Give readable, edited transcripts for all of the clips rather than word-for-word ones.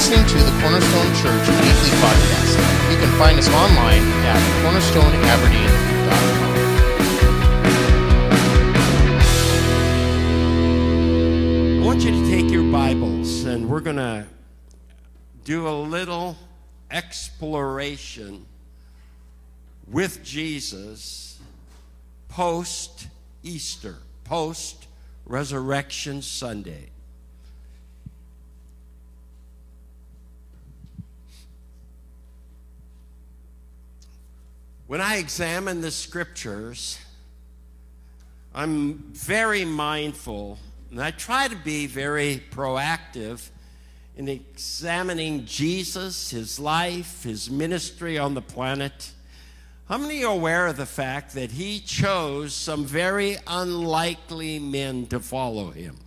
listening to the Cornerstone Church Weekly Podcast. You can find us online at cornerstoneaberdeen.com. I want you to take your Bibles, and we're going to do a little exploration with Jesus post-Easter, post-Resurrection Sunday. When I examine the scriptures, I'm very mindful, and I try to be very proactive in examining Jesus, his life, his ministry on the planet. How many are aware of the fact that he chose some very unlikely men to follow him?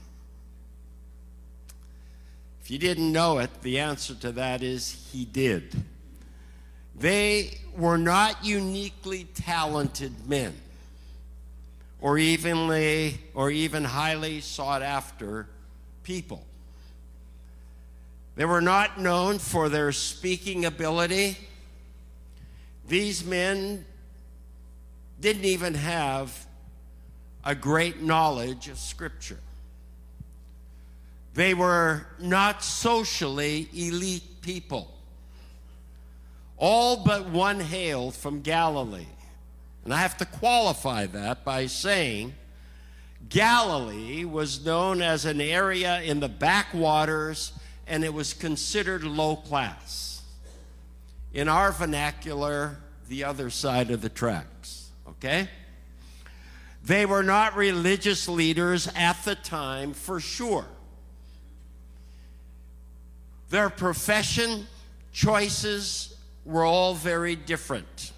If you didn't know it, the answer to that is he did. They were not uniquely talented men, or even highly sought after people. They were not known for their speaking ability. These men didn't even have a great knowledge of Scripture. They were not socially elite people. All but one hailed from Galilee. And I have to qualify that by saying Galilee was known as an area in the backwaters, and it was considered low class. In our vernacular, the other side of the tracks, okay? They were not religious leaders at the time, for sure. Their profession choices were all very different.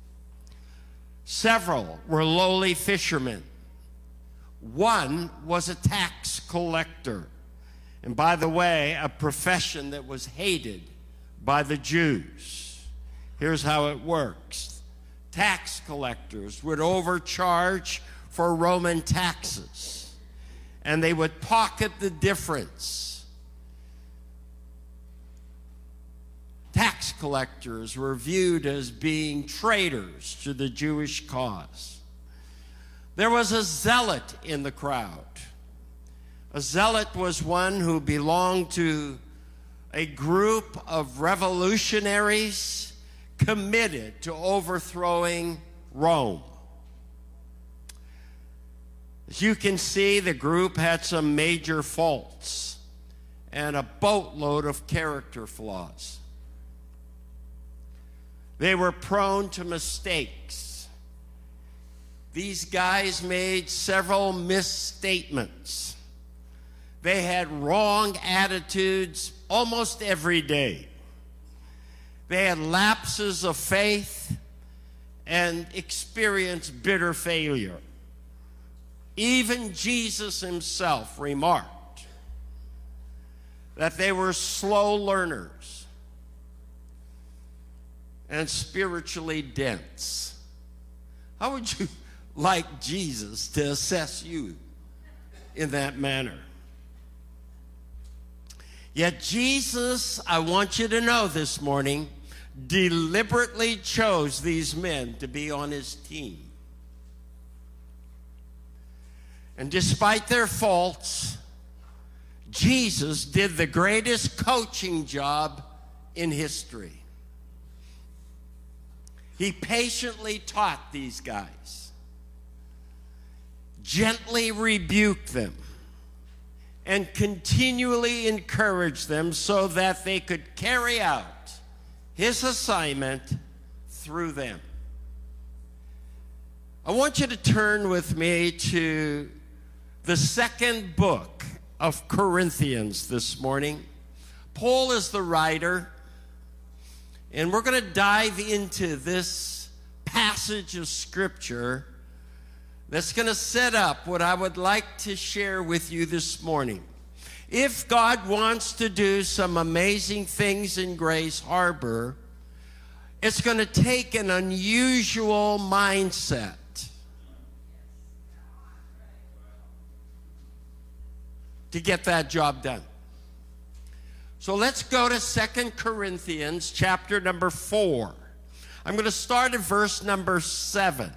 Several were lowly fishermen. One was a tax collector. And by the way, a profession that was hated by the Jews. Here's how it works. Tax collectors would overcharge for Roman taxes, and they would pocket the difference. Tax collectors were viewed as being traitors to the Jewish cause. There was a zealot in the crowd. A zealot was one who belonged to a group of revolutionaries committed to overthrowing Rome. As you can see, the group had some major faults and a boatload of character flaws. They were prone to mistakes. These guys made several misstatements. They had wrong attitudes almost every day. They had lapses of faith and experienced bitter failure. Even Jesus himself remarked that they were slow learners and spiritually dense. How would you like Jesus to assess you in that manner? Yet Jesus, I want you to know this morning, deliberately chose these men to be on his team. And despite their faults, Jesus did the greatest coaching job in history. He patiently taught these guys, gently rebuked them, and continually encouraged them so that they could carry out his assignment through them. I want you to turn with me to the second book of Corinthians this morning. Paul is the writer. And we're going to dive into this passage of Scripture that's going to set up what I would like to share with you this morning. If God wants to do some amazing things in Grace Harbor, it's going to take an unusual mindset. to get that job done. So let's go to 2 Corinthians chapter number 4. I'm going to start at verse number 7.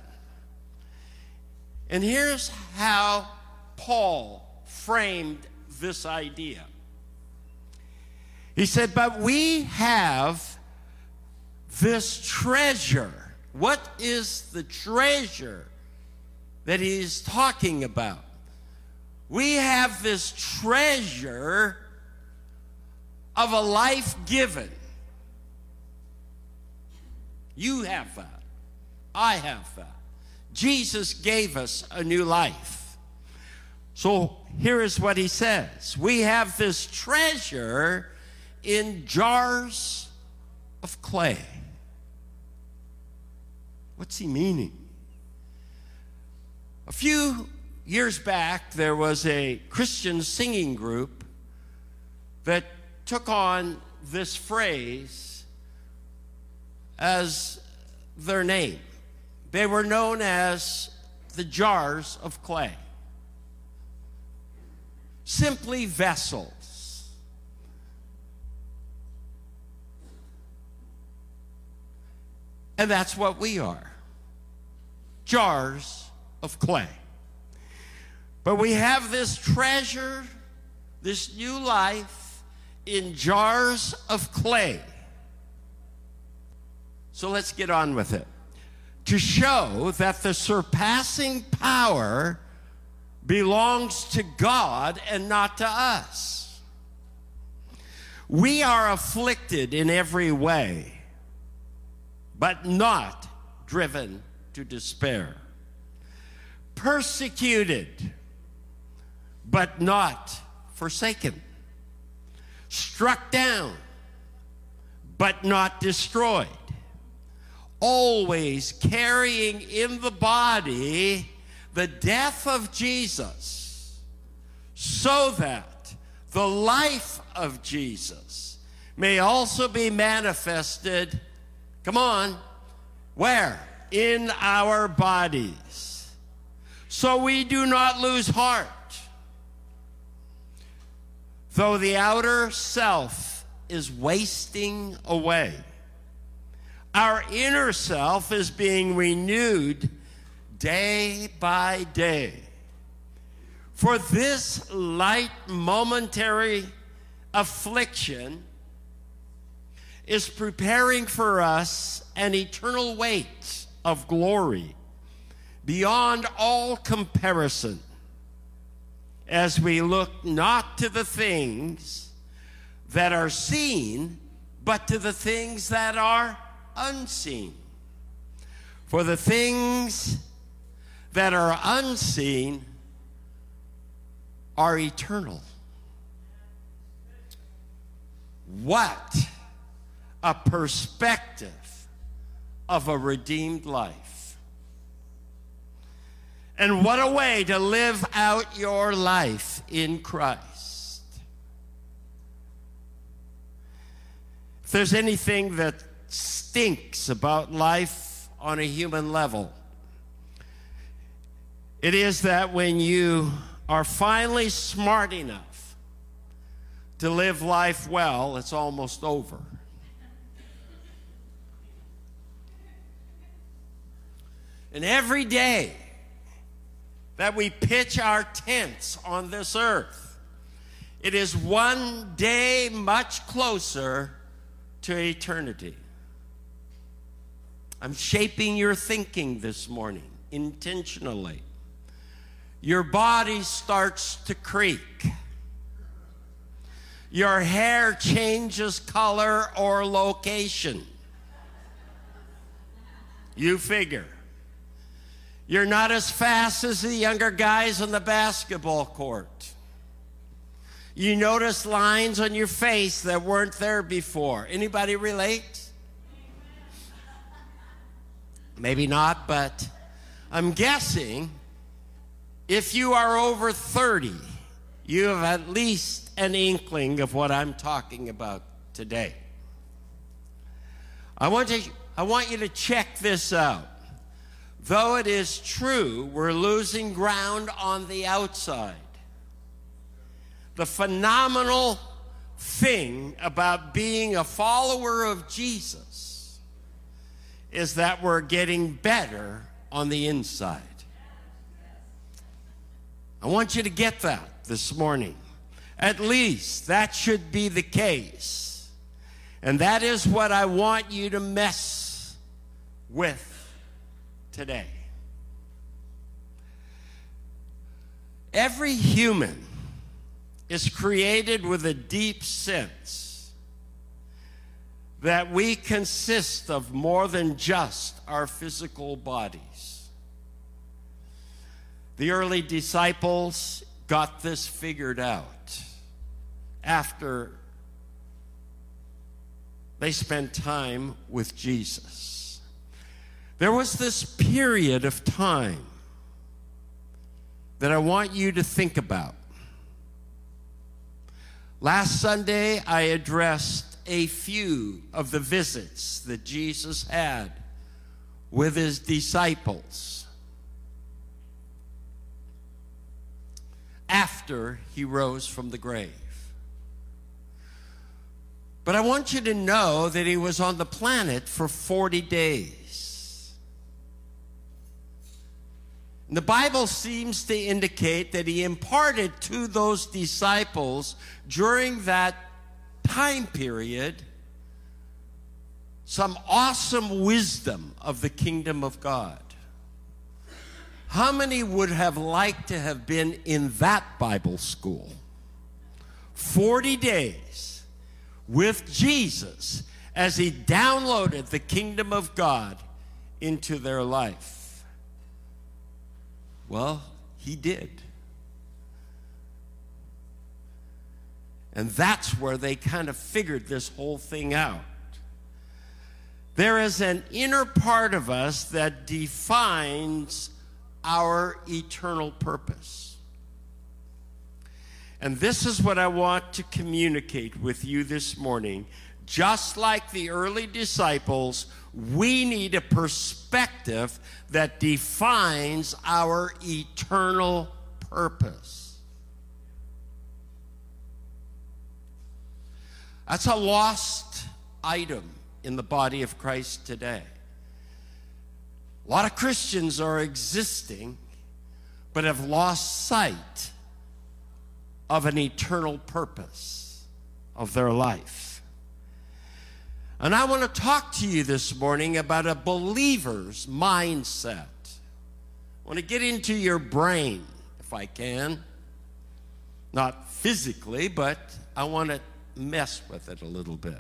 And here's how Paul framed this idea. He said, but we have this treasure. What is the treasure that he's talking about? We have this treasure of a life given. You have that. I have that. Jesus gave us a new life. So here is what he says. We have this treasure in jars of clay. What's he meaning? A few years back, there was a Christian singing group that took on this phrase as their name. They were known as the jars of clay. Simply vessels. And that's what we are. Jars of clay. But we have this treasure, this new life, in jars of clay. So let's get on with it. To show that the surpassing power belongs to God and not to us. We are afflicted in every way, but not driven to despair. Persecuted, but not forsaken. Struck down, but not destroyed. Always carrying in the body the death of Jesus, so that the life of Jesus may also be manifested, come on, where? In our bodies. So we do not lose heart. Though the outer self is wasting away, our inner self is being renewed day by day. For this light momentary affliction is preparing for us an eternal weight of glory beyond all comparison, as we look not to the things that are seen, but to the things that are unseen. For the things that are unseen are eternal. What a perspective of a redeemed life. And what a way to live out your life in Christ. If there's anything that stinks about life on a human level, it is that when you are finally smart enough to live life well, it's almost over. And every day that we pitch our tents on this earth, it is one day much closer to eternity. I'm shaping your thinking this morning intentionally. Your body starts to creak. Your hair changes color or location. You figure. You're not as fast as the younger guys on the basketball court. You notice lines on your face that weren't there before. Anybody relate? Maybe not, but I'm guessing if you are over 30, you have at least an inkling of what I'm talking about today. I want you to check this out. Though it is true we're losing ground on the outside, the phenomenal thing about being a follower of Jesus is that we're getting better on the inside. I want you to get that this morning. At least that should be the case. And that is what I want you to mess with today. Every human is created with a deep sense that we consist of more than just our physical bodies. The early disciples got this figured out after they spent time with Jesus. There was this period of time that I want you to think about. Last Sunday, I addressed a few of the visits that Jesus had with his disciples after he rose from the grave. But I want you to know that he was on the planet for 40 days. And the Bible seems to indicate that he imparted to those disciples during that time period some awesome wisdom of the kingdom of God. How many would have liked to have been in that Bible school? 40 days with Jesus as he downloaded the kingdom of God into their life. Well, he did. And that's where they kind of figured this whole thing out. There is an inner part of us that defines our eternal purpose. And this is what I want to communicate with you this morning. Just like the early disciples, we need a perspective that defines our eternal purpose. That's a lost item in the body of Christ today. A lot of Christians are existing, but have lost sight of an eternal purpose of their life. And I want to talk to you this morning about a believer's mindset. I want to get into your brain, if I can. Not physically, but I want to mess with it a little bit.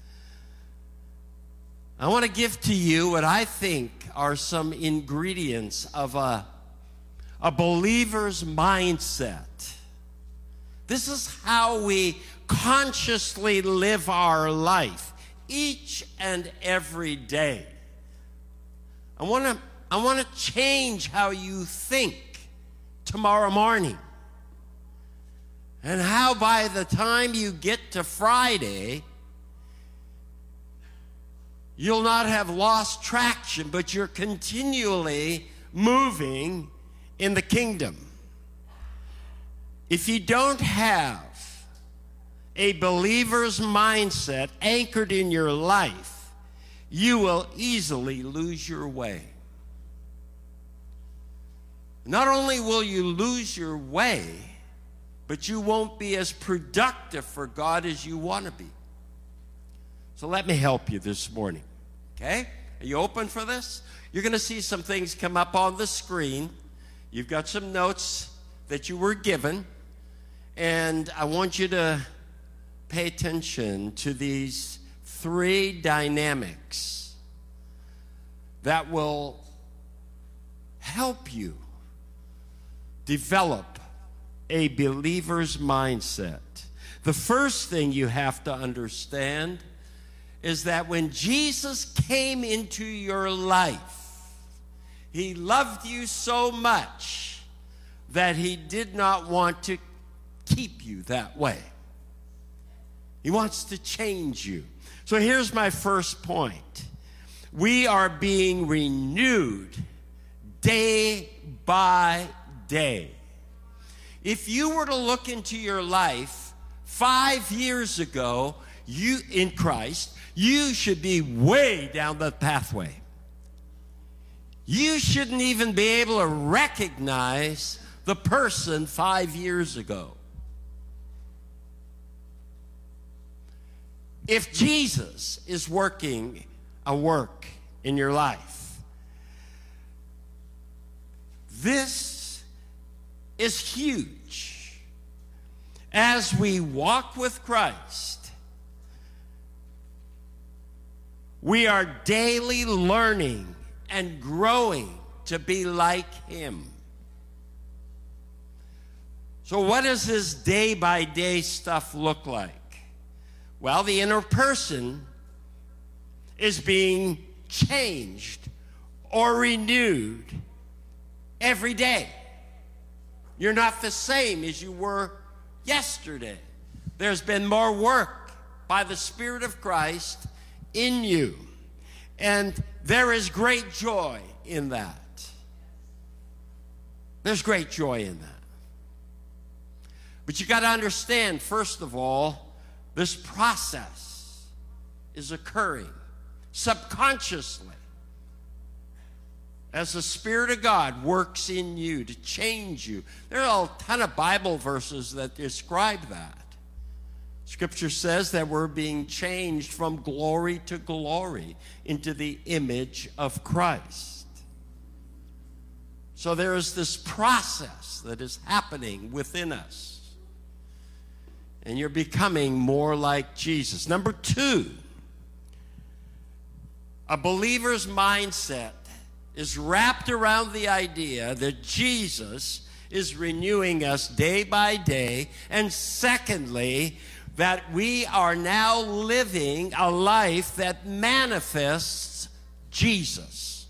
I want to give to you what I think are some ingredients of a believer's mindset. This is how we consciously live our life each and every day. I want to change how you think tomorrow morning. And how by the time you get to Friday, you'll not have lost traction, but you're continually moving in the kingdom. If you don't have a believer's mindset anchored in your life, you will easily lose your way. Not only will you lose your way, but you won't be as productive for God as you want to be. So let me help you this morning, okay? Are you open for this? You're going to see some things come up on the screen. You've got some notes that you were given, and I want you to pay attention to these three dynamics that will help you develop a believer's mindset. The first thing you have to understand is that when Jesus came into your life, he loved you so much that he did not want to keep you that way. He wants to change you. So here's my first point. We are being renewed day by day. If you were to look into your life 5 years ago, you in Christ, you should be way down the pathway. You shouldn't even be able to recognize the person 5 years ago. If Jesus is working a work in your life, this is huge. As we walk with Christ, we are daily learning and growing to be like him. So what does this day-by-day stuff look like? Well, the inner person is being changed or renewed every day. You're not the same as you were yesterday. There's been more work by the Spirit of Christ in you. And there is great joy in that. There's great joy in that. But you got to understand, first of all, this process is occurring subconsciously as the Spirit of God works in you to change you. There are a ton of Bible verses that describe that. Scripture says that we're being changed from glory to glory into the image of Christ. So there is this process that is happening within us. And you're becoming more like Jesus. Number two, a believer's mindset is wrapped around the idea that Jesus is renewing us day by day. And secondly, that we are now living a life that manifests Jesus.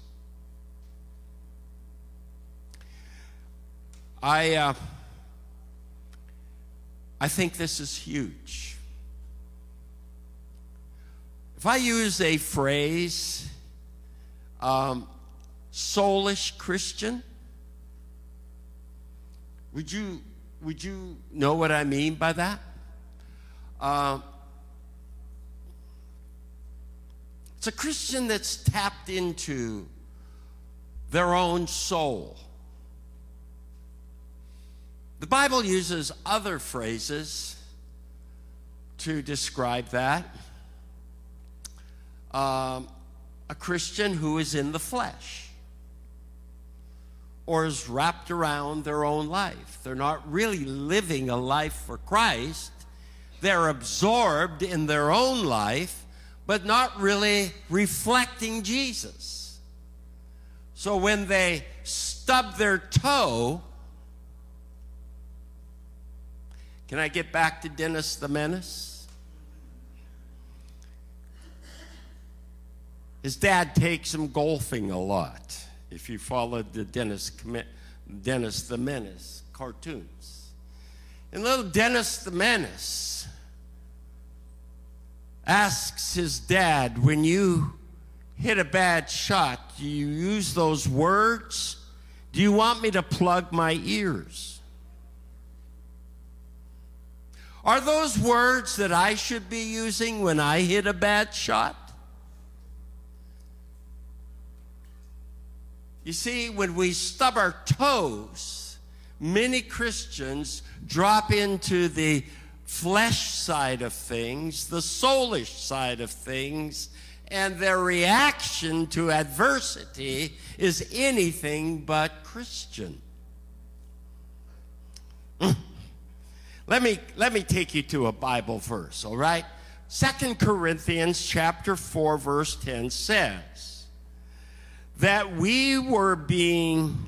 I think this is huge. If I use a phrase, soulish Christian, would you know what I mean by that? It's a Christian that's tapped into their own soul. The Bible uses other phrases to describe that. A Christian who is in the flesh or is wrapped around their own life. They're not really living a life for Christ. They're absorbed in their own life, but not really reflecting Jesus. So when they stub their toe, can I get back to Dennis the Menace? His dad takes him golfing a lot, if you followed the Dennis the Menace cartoons. And little Dennis the Menace asks his dad, when you hit a bad shot, do you use those words? Do you want me to plug my ears? Are those words that I should be using when I hit a bad shot? You see, when we stub our toes, many Christians drop into the flesh side of things, the soulish side of things, and their reaction to adversity is anything but Christian. Let me take you to a Bible verse, all right? 2 Corinthians chapter 4, verse 10 says that we are being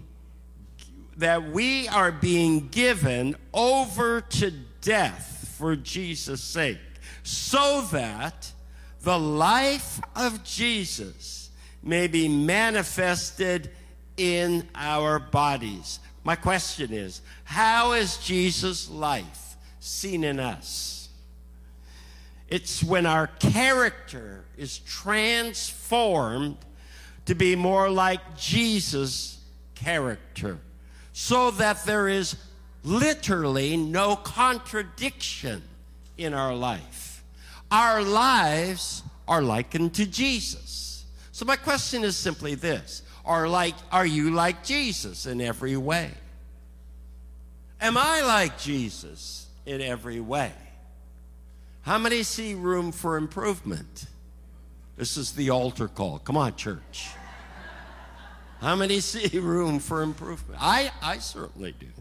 given over to death for Jesus' sake, so that the life of Jesus may be manifested in our bodies. My question is, how is Jesus' life seen in us? It's when our character is transformed to be more like Jesus' character, so that there is literally no contradiction in our life. Our lives are likened to Jesus. So my question is simply this. Are you like Jesus in every way? Am I like Jesus in every way? How many see room for improvement? This is the altar call. Come on, church. How many see room for improvement? I certainly do.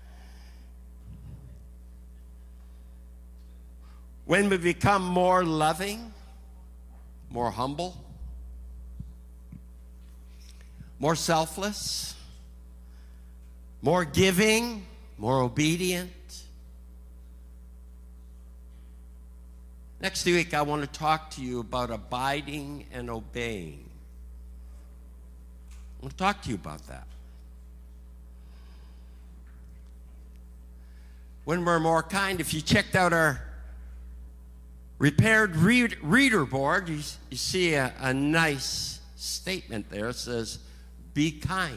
When we become more loving, more humble, more selfless, more giving, more obedient. Next week, I want to talk to you about abiding and obeying. I want to talk to you about that. When we're more kind, if you checked out our repaired reader board, you see a nice statement there. It says, be kind.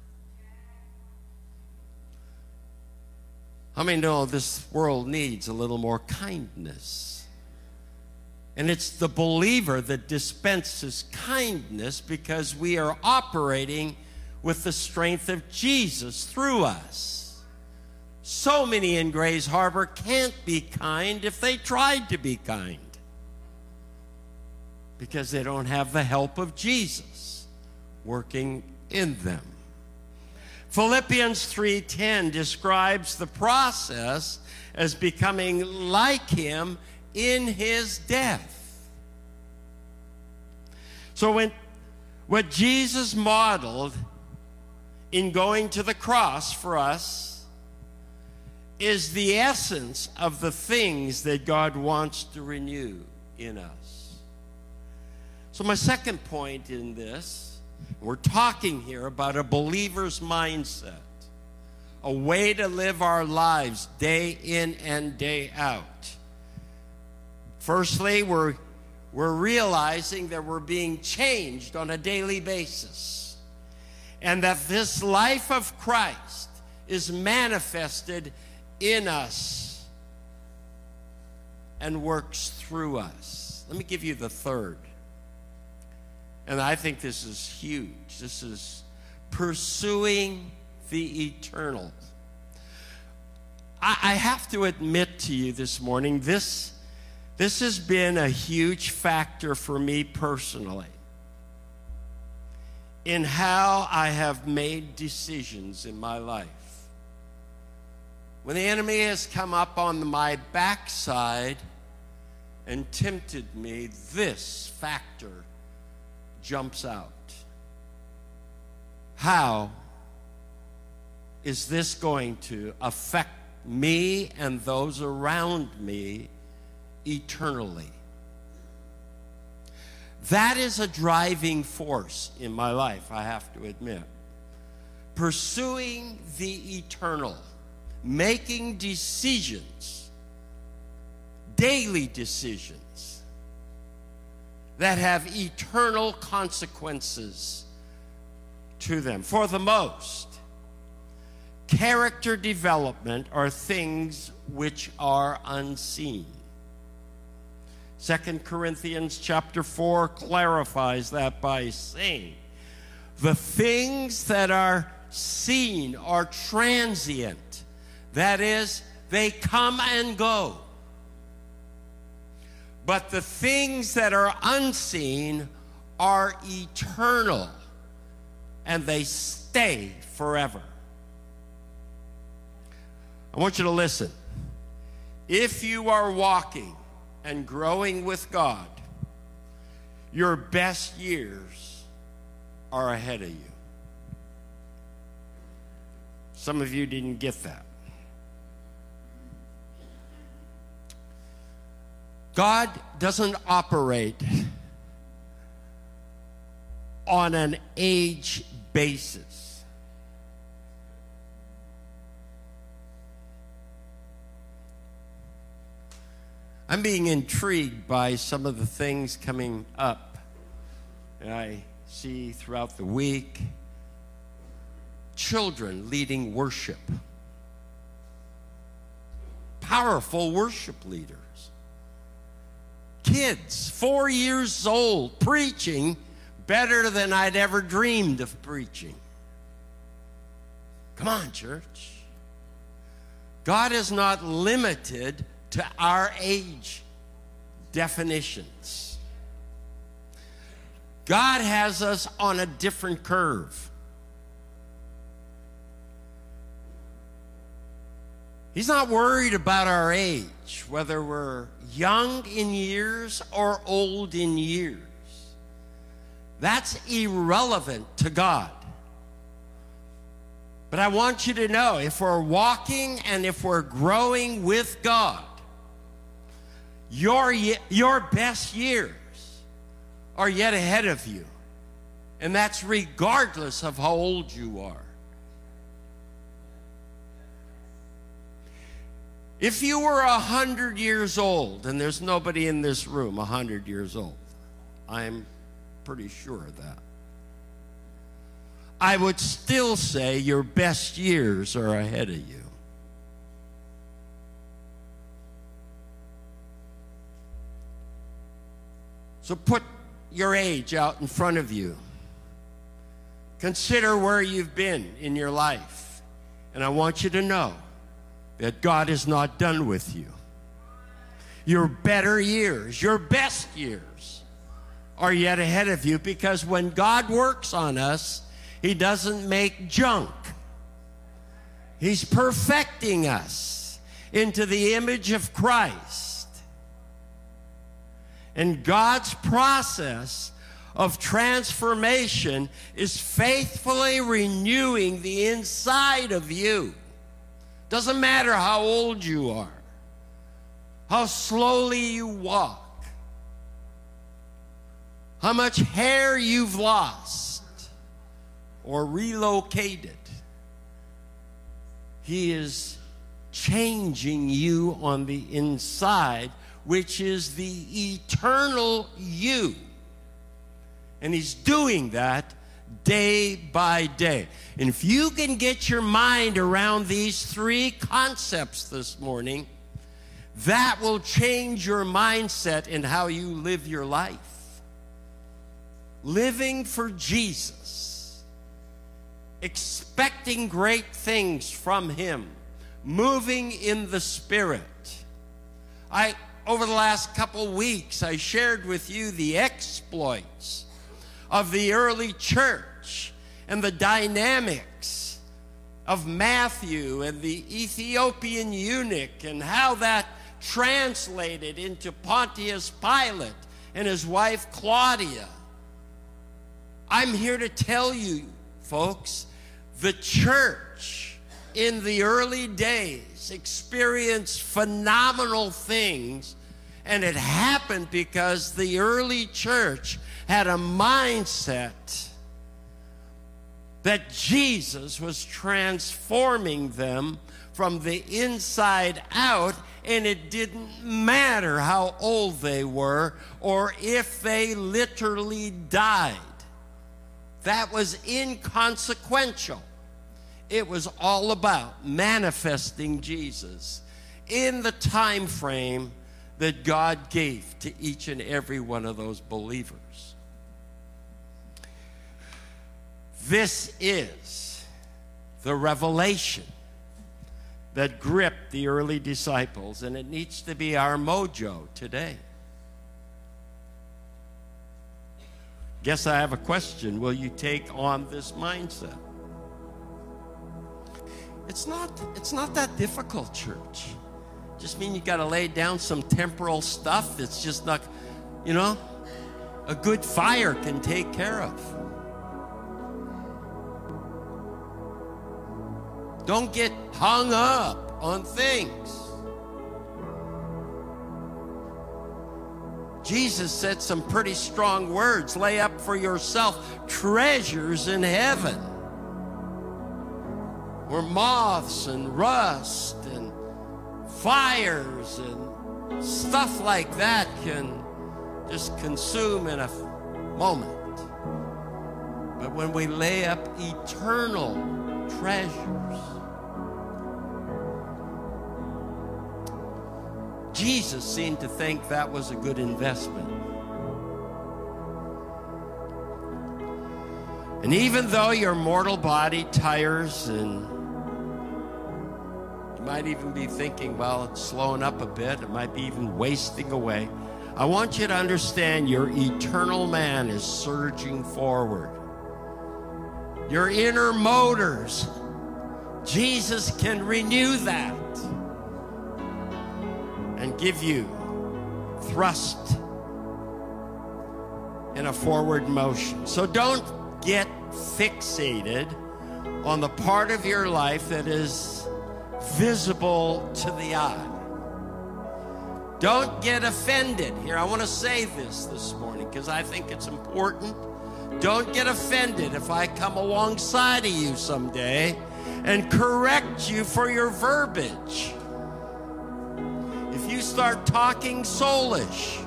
How many know this world needs a little more kindness? And it's the believer that dispenses kindness because we are operating with the strength of Jesus through us. So many in Grays Harbor can't be kind if they tried to be kind because they don't have the help of Jesus working in them. Philippians 3:10 describes the process as becoming like him in his death. So what Jesus modeled in going to the cross for us is the essence of the things that God wants to renew in us. So my second point in this, we're talking here about a believer's mindset, a way to live our lives day in and day out. Firstly, we're realizing that we're being changed on a daily basis, and that this life of Christ is manifested in us and works through us. Let me give you the third. And I think this is huge. This is pursuing the eternal. I have to admit to you this morning, this has been a huge factor for me personally in how I have made decisions in my life. When the enemy has come up on my backside and tempted me, this factor jumps out. How is this going to affect me and those around me eternally? That is a driving force in my life, I have to admit. Pursuing the eternal, making decisions, daily decisions, that have eternal consequences to them. For the most, character development are things which are unseen. 2 Corinthians chapter 4 clarifies that by saying, the things that are seen are transient. That is, they come and go. But the things that are unseen are eternal, and they stay forever. I want you to listen. If you are walking and growing with God, your best years are ahead of you. Some of you didn't get that. God doesn't operate on an age basis. I'm being intrigued by some of the things coming up that I see throughout the week. Children leading worship. powerful worship leaders. Kids, 4 years old, preaching better than I'd ever dreamed of preaching. Come on, church. God is not limited to our age definitions. God has us on a different curve. He's not worried about our age, whether we're young in years or old in years. That's irrelevant to God. But I want you to know, if we're walking and if we're growing with God, your best years are yet ahead of you. And that's regardless of how old you are. If you were 100 years old, and there's nobody in this room 100 years old, I'm pretty sure of that, I would still say your best years are ahead of you. So put your age out in front of you. Consider where you've been in your life. And I want you to know that God is not done with you. Your better years, your best years are yet ahead of you, because when God works on us, He doesn't make junk. He's perfecting us into the image of Christ. And God's process of transformation is faithfully renewing the inside of you. Doesn't matter how old you are, how slowly you walk, how much hair you've lost or relocated. He is changing you on the inside, which is the eternal you. And He's doing that day by day. And if you can get your mind around these three concepts this morning, that will change your mindset in how you live your life. Living for Jesus, expecting great things from Him, moving in the Spirit. Over the last couple weeks, I shared with you the exploits of the early church and the dynamics of Matthew and the Ethiopian eunuch, and how that translated into Pontius Pilate and his wife Claudia. I'm here to tell you, folks, the church in the early days experienced phenomenal things, and it happened because the early church had a mindset that Jesus was transforming them from the inside out, and it didn't matter how old they were or if they literally died. That was inconsequential. It was all about manifesting Jesus in the time frame that God gave to each and every one of those believers. This is the revelation that gripped the early disciples, and it needs to be our mojo today. Guess I have a question. Will you take on this mindset? It's not that difficult, church. Just mean you got to lay down some temporal stuff that's just not, a good fire can take care of. Don't get hung up on things. Jesus said some pretty strong words. Lay up for yourself treasures in heaven, where moths and rust and fires and stuff like that can just consume in a moment. But when we lay up eternal treasures, Jesus seemed to think that was a good investment. And even though your mortal body tires, and you might even be thinking, well, it's slowing up a bit, it might be even wasting away, I want you to understand your eternal man is surging forward. Your inner motors, Jesus can renew that and give you thrust in a forward motion. So don't get fixated on the part of your life that is visible to the eye. Don't get offended. Here, I want to say this morning because I think it's important. Don't get offended if I come alongside of you someday and correct you for your verbiage. If you start talking soulish,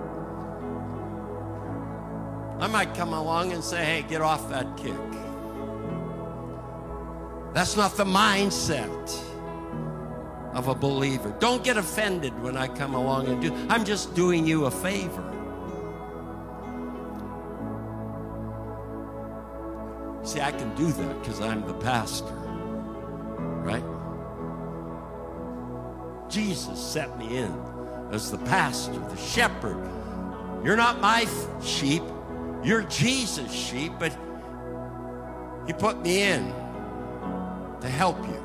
I might come along and say, hey, get off that kick. That's not the mindset of a believer. Don't get offended when I come along and I'm just doing you a favor. See, I can do that because I'm the pastor, right? Jesus set me in as the pastor, the shepherd. You're not my sheep, you're Jesus' sheep, but he put me in to help you.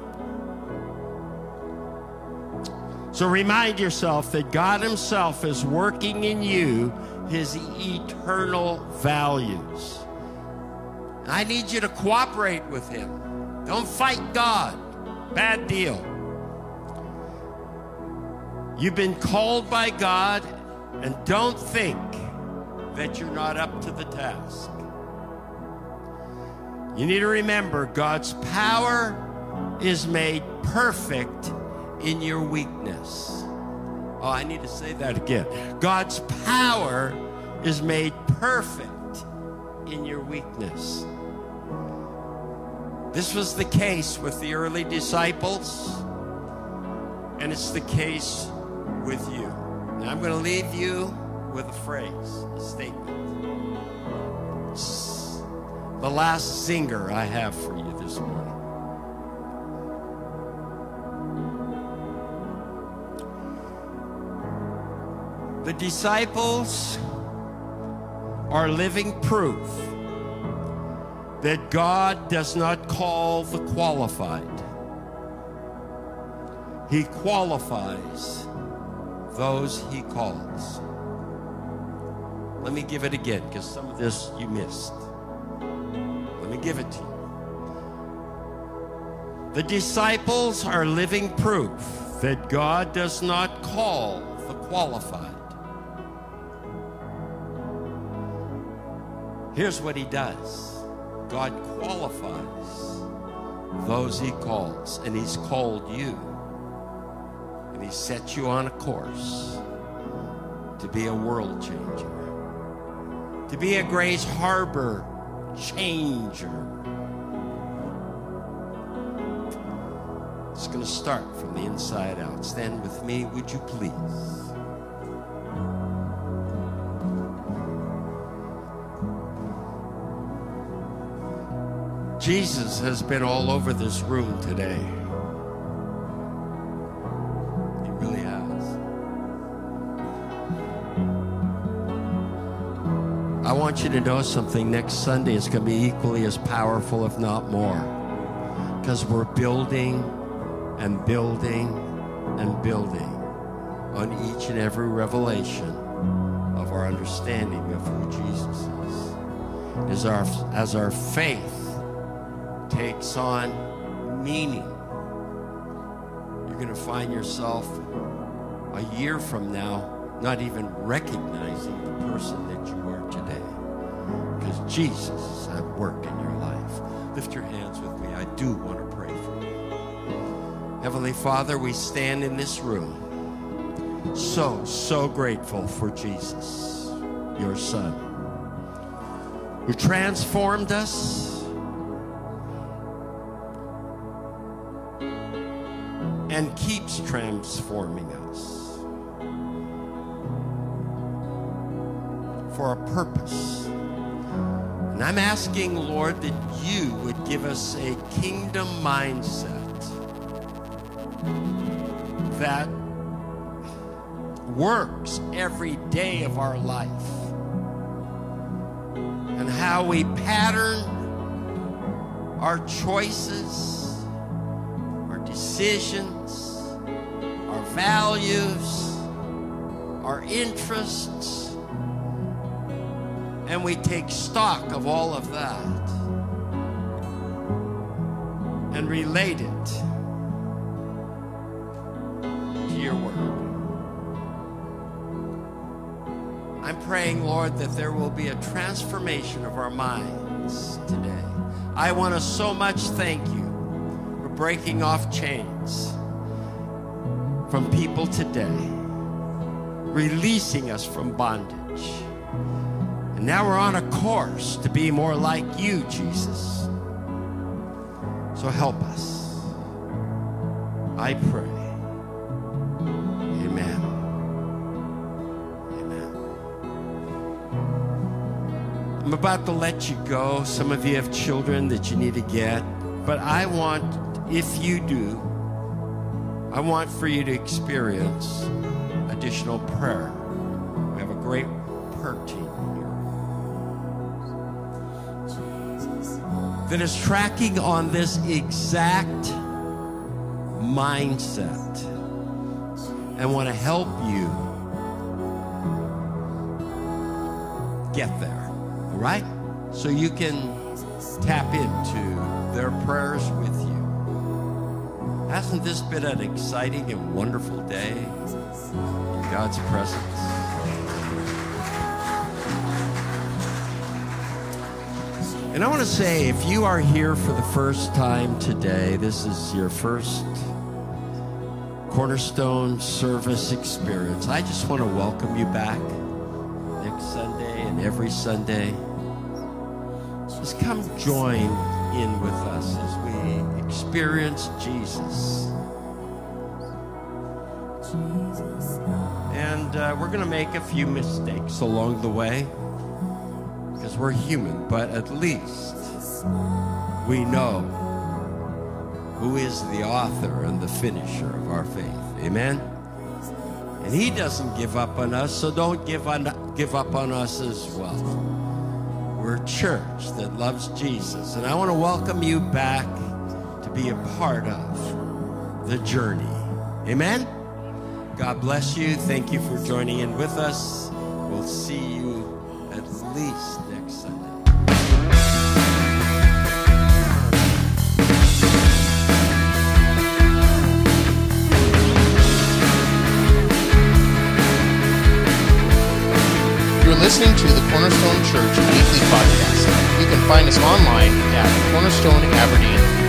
So remind yourself that God himself is working in you his eternal values. I need you to cooperate with him. Don't fight God. Bad deal. You've been called by God, and don't think that you're not up to the task. You need to remember God's power is made perfect in your weakness. Oh, I need to say that again. God's power is made perfect in your weakness. This was the case with the early disciples, and it's the case with you. And I'm going to leave you with a phrase, a statement. It's the last zinger I have for you this morning. The disciples are living proof that God does not call the qualified. He qualifies those he calls. Let me give it again, because some of this you missed. Let me give it to you. The disciples are living proof that God does not call the qualified. Here's what he does. God qualifies those he calls, and he's called you, and he set you on a course to be a world changer, to be a Grace Harbor changer. It's going to start from the inside out. Stand with me, would you please? Jesus has been all over this room today. He really has. I want you to know something. Next Sunday is going to be equally as powerful, if not more, because we're building and building and building on each and every revelation of our understanding of who Jesus is. As our faith takes on meaning, you're going to find yourself a year from now not even recognizing the person that you are today, because Jesus is at work in your life. Lift your hands with me. I do want to pray for you. Heavenly Father, we stand in this room so grateful for Jesus, your Son, who transformed us and keeps transforming us. for a purpose. And I'm asking, Lord, that you would give us a kingdom mindset that works every day of our life, and how we pattern our choices, our decisions, our values, our interests, and we take stock of all of that and relate it to your word. I'm praying, Lord, that there will be a transformation of our minds today. I want to so much thank you for breaking off chains from people today, releasing us from bondage. And now we're on a course to be more like you, Jesus. So help us, I pray. Amen. I'm about to let you go. Some of you have children that you need to get. But I want, if you do, I want for you to experience additional prayer. We have a great prayer team here that is tracking on this exact mindset and want to help you get there. All right? So you can tap into their prayers with you. Hasn't this been an exciting and wonderful day in God's presence? And I want to say, if you are here for the first time today, this is your first Cornerstone service experience, I just want to welcome you back next Sunday and every Sunday. Just come join in with us as we experience Jesus. And we're going to make a few mistakes along the way because we're human, but at least we know who is the author and the finisher of our faith. Amen? And he doesn't give up on us, so don't give up on us as well. We're a church that loves Jesus, and I want to welcome you back to be a part of the journey. Amen? God bless you. Thank you for joining in with us. We'll see you at least next Sunday. You're listening to the Cornerstone Church Weekly Podcast. You can find us online at cornerstoneaberdeen.com.